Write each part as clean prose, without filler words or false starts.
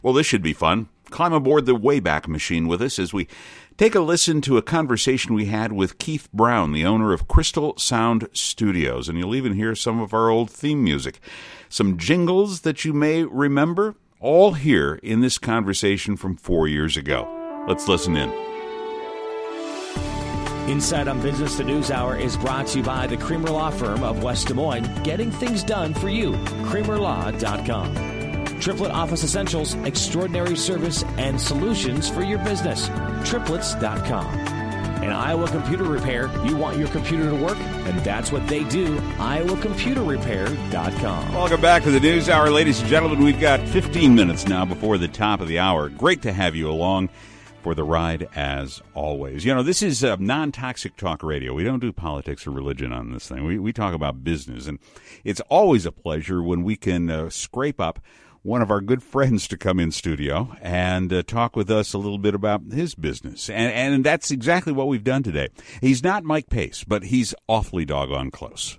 Well, this should be fun. Climb aboard the Wayback Machine with us as we take a listen to a conversation we had with Keith Brown, the owner of Crystal Sound Studios. And you'll even hear some of our old theme music. Some jingles that you may remember, all here in this conversation from 4 years ago. Let's listen in. Inside on Business, the News Hour is brought to you by the Creamer Law Firm of West Des Moines, getting things done for you. CreamerLaw.com. Triplet Office Essentials, extraordinary service and solutions for your business. Triplets.com. And Iowa Computer Repair, you want your computer to work, and that's what they do. IowaComputerRepair.com. Welcome back to the News Hour, ladies and gentlemen. We've got 15 minutes now before the top of the hour. Great to have you along for the ride, as always. You know, this is non-toxic talk radio. We don't do politics or religion on this thing. We talk about business, and it's always a pleasure when we can scrape up one of our good friends to come in studio and talk with us a little bit about his business. And that's exactly what we've done today. He's not Mike Pace, but he's awfully doggone close.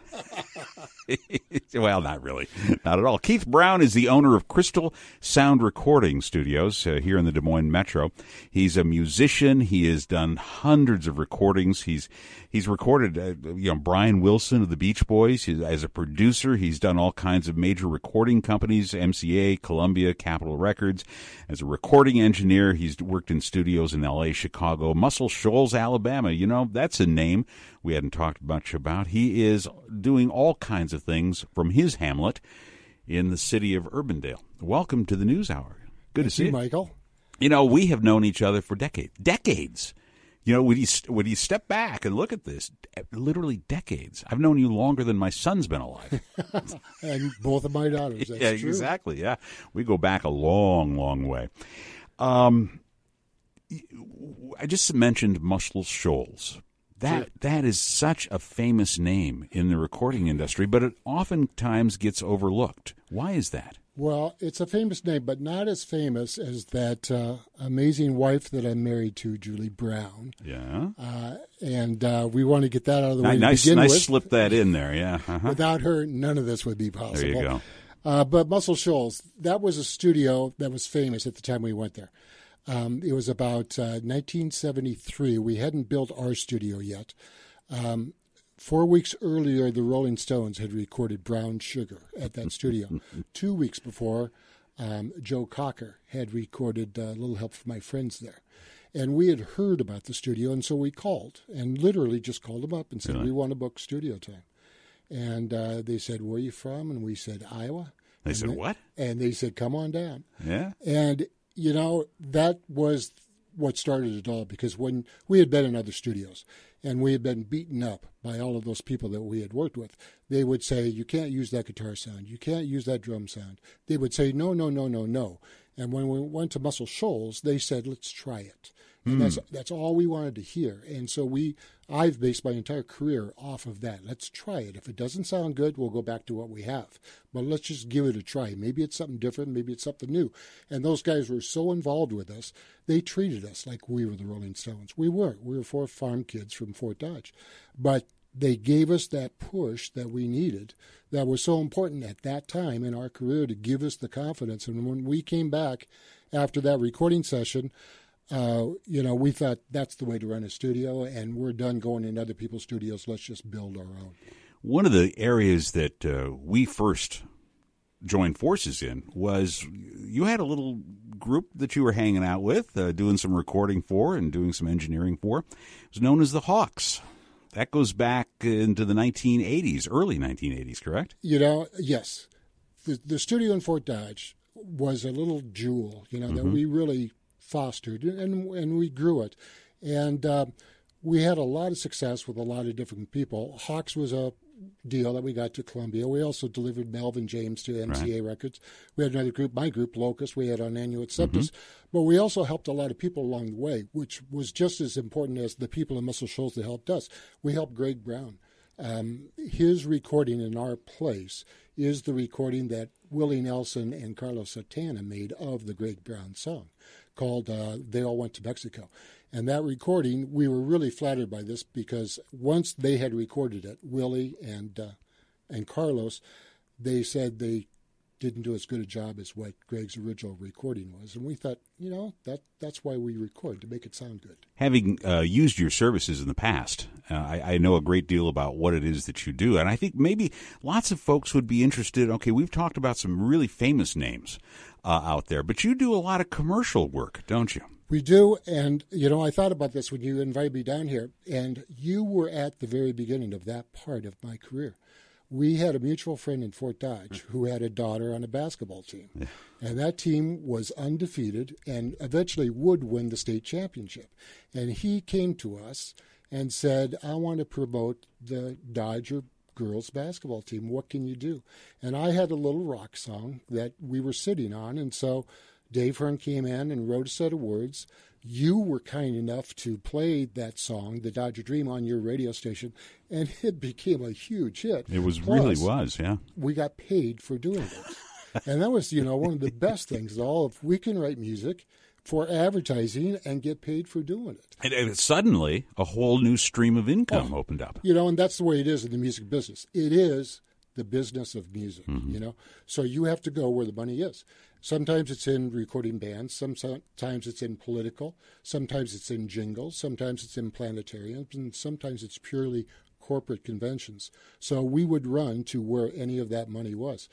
Well, not really. Not at all. Keith Brown is the owner of Crystal Sound Recording Studios here in the Des Moines Metro. He's a musician. He has done hundreds of recordings. He's recorded Brian Wilson of the Beach Boys. As a producer, he's done all kinds of major recording companies, MCA, Columbia, Capitol Records. As a recording engineer, he's worked in studios in L.A., Chicago, Muscle Shoals, Alabama. You know, that's a name we hadn't talked much about. He is doing all kinds of things from his hamlet in the city of Urbandale. Welcome to the News Hour. Good to see you, Michael. You know, we have known each other for decades. You know, when you step back and look at this, literally decades. I've known you longer than my son's been alive. And both of my daughters. That's yeah, true. Exactly. Yeah, we go back a long, long way. I just mentioned Muscle Shoals. That is such a famous name in the recording industry, but it oftentimes gets overlooked. Why is that? Well, it's a famous name, but not as famous as that amazing wife that I'm married to, Julie Brown. Yeah. And we want to get that out of the way nice, to begin with. Nice slip that in there, yeah. Uh-huh. Without her, none of this would be possible. There you go. But Muscle Shoals, that was a studio that was famous at the time we went there. It was about 1973. We hadn't built our studio yet. 4 weeks earlier, the Rolling Stones had recorded Brown Sugar at that studio. 2 weeks before, Joe Cocker had recorded Little Help from My Friends there. And we had heard about the studio, and so we called, and literally just called them up and said, We want to book studio time. And they said, where are you from? And we said, Iowa. They said, what? And they said, come on down. Yeah. And you know, that was what started it all, because when we had been in other studios and we had been beaten up by all of those people that we had worked with, they would say, you can't use that guitar sound. You can't use that drum sound. They would say, no. And when we went to Muscle Shoals, they said, let's try it. And that's all we wanted to hear. And so I've based my entire career off of that. Let's try it. If it doesn't sound good, we'll go back to what we have. But let's just give it a try. Maybe it's something different. Maybe it's something new. And those guys were so involved with us, they treated us like we were the Rolling Stones. We weren't. We were four farm kids from Fort Dodge. But they gave us that push that we needed that was so important at that time in our career to give us the confidence. And when we came back after that recording session, we thought that's the way to run a studio, and we're done going in other people's studios. Let's just build our own. One of the areas that we first joined forces in was you had a little group that you were hanging out with, doing some recording for and doing some engineering for. It was known as the Hawks. That goes back into the 1980s, early 1980s, correct? You know, yes. The studio in Fort Dodge was a little jewel, that we really fostered, and we grew it. And we had a lot of success with a lot of different people. Hawks was a deal that we got to Columbia. We also delivered Melvin James to MCA Records. We had another group, my group, Locust. We had on Annual Acceptance. But we also helped a lot of people along the way, which was just as important as the people in Muscle Shoals that helped us. We helped Greg Brown. His recording in our place is the recording that Willie Nelson and Carlos Santana made of the Greg Brown song, called They All Went to Mexico. And that recording, we were really flattered by this, because once they had recorded it, Willie and Carlos, they said they didn't do as good a job as what Greg's original recording was. And we thought, that's why we record, to make it sound good. Having used your services in the past, I know a great deal about what it is that you do. And I think maybe lots of folks would be interested. Okay, we've talked about some really famous names out there, but you do a lot of commercial work, don't you? We do, and, I thought about this when you invited me down here, and you were at the very beginning of that part of my career. We had a mutual friend in Fort Dodge who had a daughter on a basketball team, and that team was undefeated and eventually would win the state championship. And he came to us and said, I want to promote the Dodger girls basketball team. What can you do? And I had a little rock song that we were sitting on, and so Dave Hearn came in and wrote a set of words. You were kind enough to play that song, The Dodger Dream, on your radio station, and it became a huge hit. It was Plus, really was, yeah. We got paid for doing it. And that was, one of the best things. If we can write music for advertising and get paid for doing it. And suddenly, a whole new stream of income opened up. And that's the way it is in the music business. It is the business of music, So you have to go where the money is. Sometimes it's in recording bands. Sometimes it's in political. Sometimes it's in jingles. Sometimes it's in planetariums. And sometimes it's purely corporate conventions. So we would run to where any of that money was.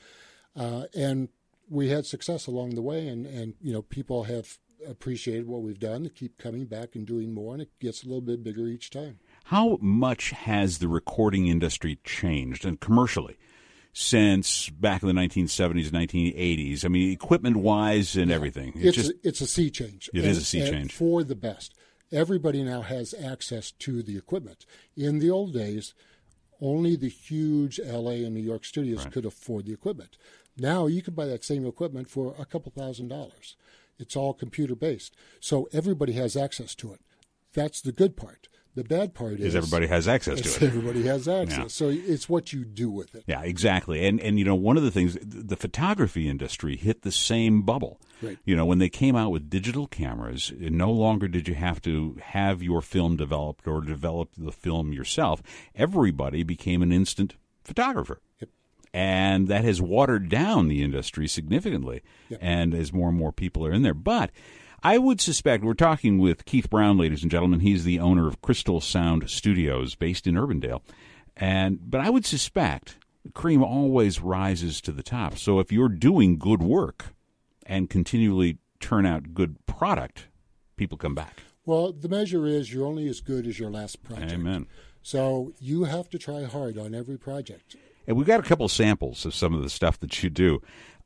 And we had success along the way. And people have appreciated what we've done. They keep coming back and doing more. And it gets a little bit bigger each time. How much has the recording industry changed, and commercially, since back in the 1970s, 1980s? I mean, equipment-wise and everything. It's a sea change. It is a sea change. For the best. Everybody now has access to the equipment. In the old days, only the huge L.A. and New York studios could afford the equipment. Now you can buy that same equipment for a couple $1,000s. It's all computer-based. So everybody has access to it. That's the good part. The bad part is everybody has access to it. Everybody has access. Yeah. So it's what you do with it. Yeah, exactly. And one of the things, the photography industry hit the same bubble. Right. When they came out with digital cameras, no longer did you have to have your film developed or develop the film yourself. Everybody became an instant photographer. Yep. And that has watered down the industry significantly. Yep. And as more and more people are in there. But I would suspect, we're talking with Keith Brown, ladies and gentlemen. He's the owner of Crystal Sound Studios based in Urbandale. But I would suspect cream always rises to the top. So if you're doing good work and continually turn out good product, people come back. Well, the measure is you're only as good as your last project. Amen. So you have to try hard on every project. And we've got a couple of samples of some of the stuff that you do.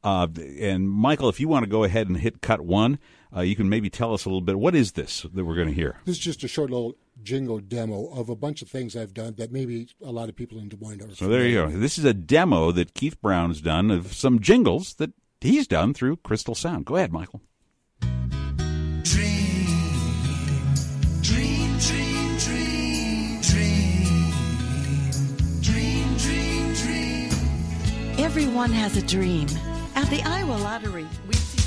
And Michael, if you want to go ahead and hit cut one, you can maybe tell us a little bit. What is this that we're going to hear? This is just a short little jingle demo of a bunch of things I've done that maybe a lot of people in Des Moines are familiar. So there you go. This is a demo that Keith Brown's done of some jingles that he's done through Crystal Sound. Go ahead, Michael. Everyone has a dream. At the Iowa Lottery, we see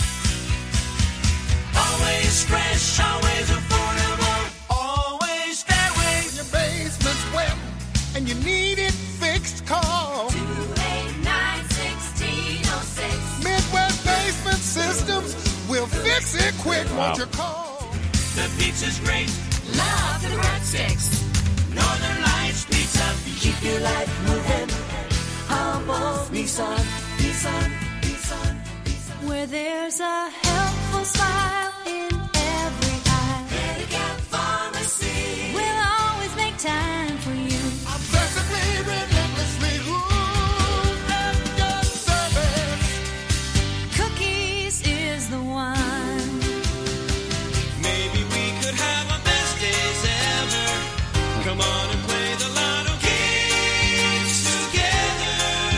always fresh, always affordable, always that way. Your basement's wet and you need it fixed. Call 289-1606. Midwest Basement Systems will fix it quick. Won't you call? The pizza's great. Love the breadsticks. Northern Lights Pizza. Keep your life moving. Humble Nissan. Where there's a helpful smile in every eye. Medicare Pharmacy. We'll always make time for you. Obsessively, relentlessly, good service. Cookies is the one. Maybe we could have our best days ever. Come on and play the lotto games together.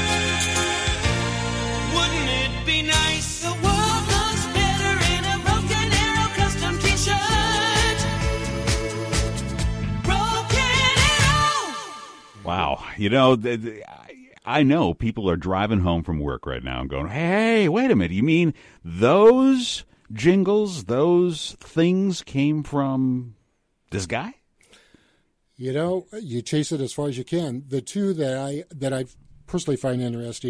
Wouldn't it be nice? The world looks better in a Broken Arrow custom t-shirt. Broken Arrow! Wow. I know people are driving home from work right now and going, hey, wait a minute. You mean those jingles, those things came from this guy? You chase it as far as you can. The two that I personally find interesting,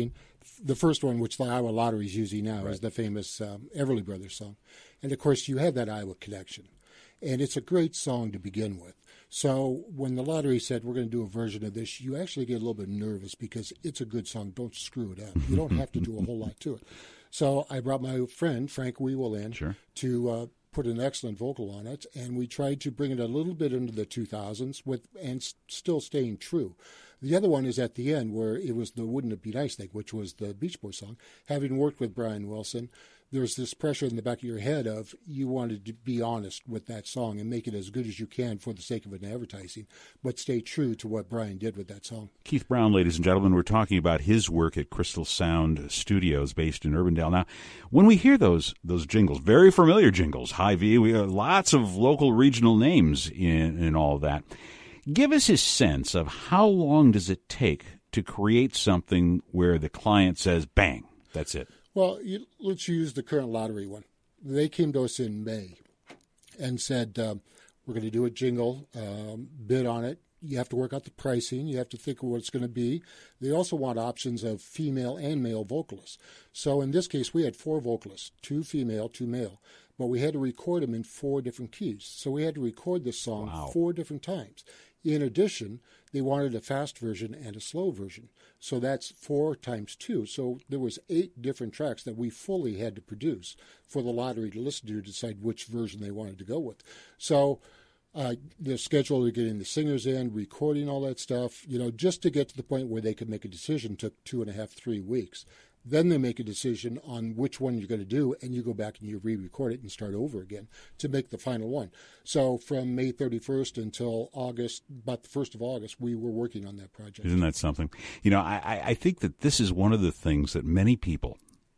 the first one, which the Iowa Lottery is using now, is the famous Everly Brothers song. And, of course, you have that Iowa connection. And it's a great song to begin with. So when the lottery said, we're going to do a version of this, you actually get a little bit nervous because it's a good song. Don't screw it up. You don't have to do a whole lot to it. So I brought my friend, Frank Wewell, in to put an excellent vocal on it, and we tried to bring it a little bit into the 2000s and still staying true. The other one is at the end where it was the Wouldn't It Be Nice thing, which was the Beach Boys song. Having worked with Brian Wilson, there's this pressure in the back of your head of you wanted to be honest with that song and make it as good as you can for the sake of an advertising, but stay true to what Brian did with that song. Keith Brown, ladies and gentlemen, we're talking about his work at Crystal Sound Studios based in Urbandale. Now, when we hear those jingles, very familiar jingles, Hy-Vee, we have lots of local regional names in all of that. Give us a sense of how long does it take to create something where the client says, bang, that's it. Well, let's use the current lottery one. They came to us in May and said, we're going to do a jingle, bid on it. You have to work out the pricing. You have to think of what it's going to be. They also want options of female and male vocalists. So in this case, we had 4 vocalists, 2 female, 2 male. But we had to record them in 4 different keys. So we had to record this song 4 different times. In addition, they wanted a fast version and a slow version. So that's 4 times 2. So there was 8 different tracks that we fully had to produce for the lottery to listen to decide which version they wanted to go with. So the schedule of getting the singers in, recording all that stuff, just to get to the point where they could make a decision took 2.5, 3 weeks. Then they make a decision on which one you're going to do, and you go back and you re-record it and start over again to make the final one. So from May 31st until August, about the 1st of August, we were working on that project. Isn't that something? I think that this is one of the things that many people,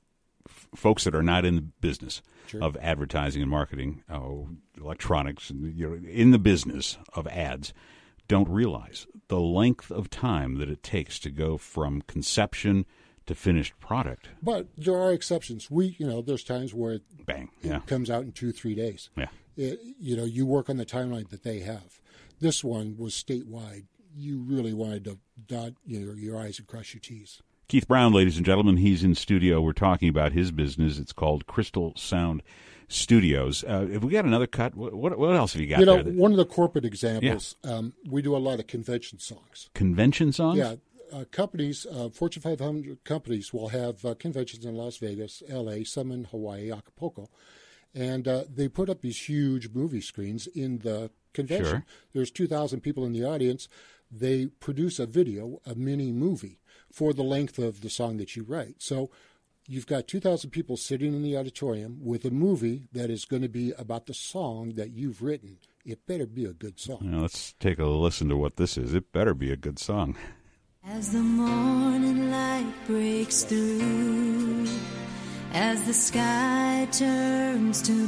folks that are not in the business of advertising and marketing, electronics, in the business of ads, don't realize the length of time that it takes to go from conception to finished product. But there are exceptions. There's times where it comes out in 2-3 days. Yeah. You work on the timeline that they have. This one was statewide. You really wanted to dot your I's and cross your T's. Keith Brown, ladies and gentlemen, he's in studio. We're talking about his business. It's called Crystal Sound Studios. Have we got another cut? What else have you got there? One of the corporate examples, we do a lot of convention songs. Convention songs? Yeah. Companies, Fortune 500 companies will have conventions in Las Vegas, L.A., some in Hawaii, Acapulco, and they put up these huge movie screens in the convention. Sure. There's 2,000 people in the audience. They produce a video, a mini movie, for the length of the song that you write. So you've got 2,000 people sitting in the auditorium with a movie that is going to be about the song that you've written. It better be a good song. Now, let's take a listen to what this is. It better be a good song. As the morning light breaks through, as the sky turns to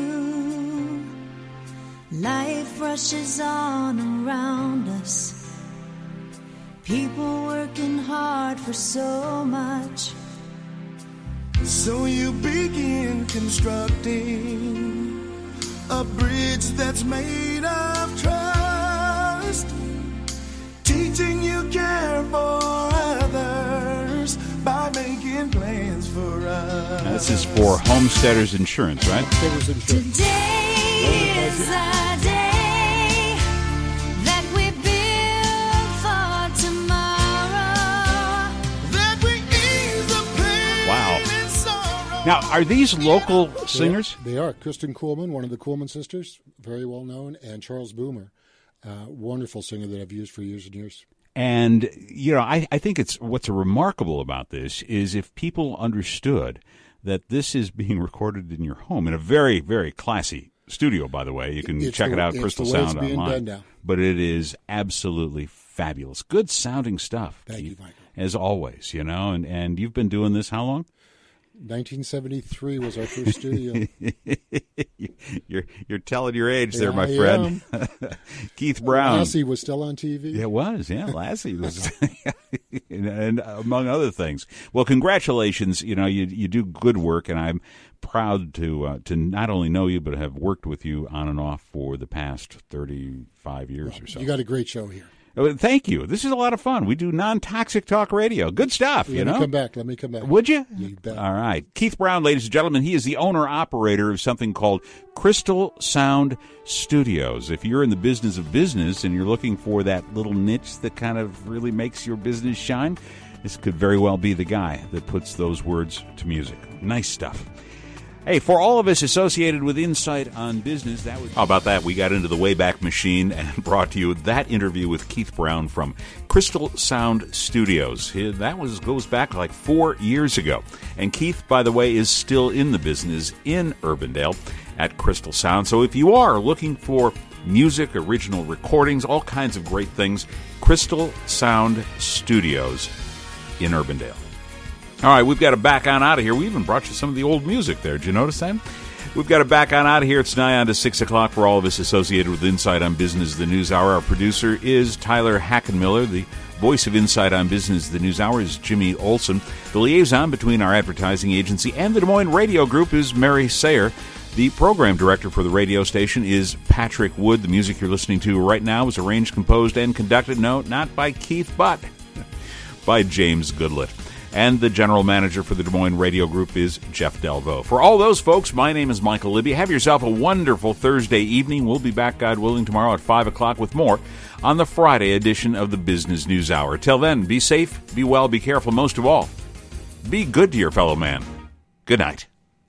blue, life rushes on around us, people working hard for so much. So you begin constructing a bridge that's made of trust, teaching you care for others by making plans for us. Now, this is for Homesteaders Insurance, right? Homesteaders Insurance. Today is the day that we build for tomorrow, that we ease the pain Wow. and sorrow. Now, are these local singers? They are. Kristen Kuhlman, one of the Kuhlman sisters, very well known, and Charles Boomer, wonderful singer that I've used for years and years. And, I think what's remarkable about this is if people understood that this is being recorded in your home in a very, very classy studio, by the way. You can check it out, Crystal Sound online. But it is absolutely fabulous. Good sounding stuff. Thank you, Michael. As always, and you've been doing this how long? 1973 was our first studio. You're telling your age there, my friend. Keith Brown. Lassie was still on TV. Yeah, it was. Yeah, Lassie was, and among other things. Well, congratulations. You do good work, and I'm proud to not only know you but have worked with you on and off for the past 35 years or so. You got a great show here. Thank you. This is a lot of fun. We do non-toxic talk radio. Good stuff, Let me come back. Would you? You bet. All right. Keith Brown, ladies and gentlemen, he is the owner-operator of something called Crystal Sound Studios. If you're in the business of business and you're looking for that little niche that kind of really makes your business shine, this could very well be the guy that puts those words to music. Nice stuff. Hey, for all of us associated with Insight on Business, how about that? We got into the Wayback Machine and brought to you that interview with Keith Brown from Crystal Sound Studios. That goes back like 4 years ago. And Keith, by the way, is still in the business in Urbandale at Crystal Sound. So if you are looking for music, original recordings, all kinds of great things, Crystal Sound Studios in Urbandale. All right, we've got to back on out of here. We even brought you some of the old music there. Did you notice that? We've got to back on out of here. It's nigh on to 6 o'clock for all of us associated with Insight on Business, the News Hour. Our producer is Tyler Hackenmiller. The voice of Insight on Business, the News Hour is Jimmy Olson. The liaison between our advertising agency and the Des Moines Radio Group is Mary Sayer. The program director for the radio station is Patrick Wood. The music you're listening to right now is arranged, composed, and conducted, no, not by Keith, but by James Goodlett. And the general manager for the Des Moines Radio Group is Jeff Delvaux. For all those folks, my name is Michael Libby. Have yourself a wonderful Thursday evening. We'll be back, God willing, tomorrow at 5 o'clock with more on the Friday edition of the Business News Hour. Till then, be safe, be well, be careful. Most of all, be good to your fellow man. Good night.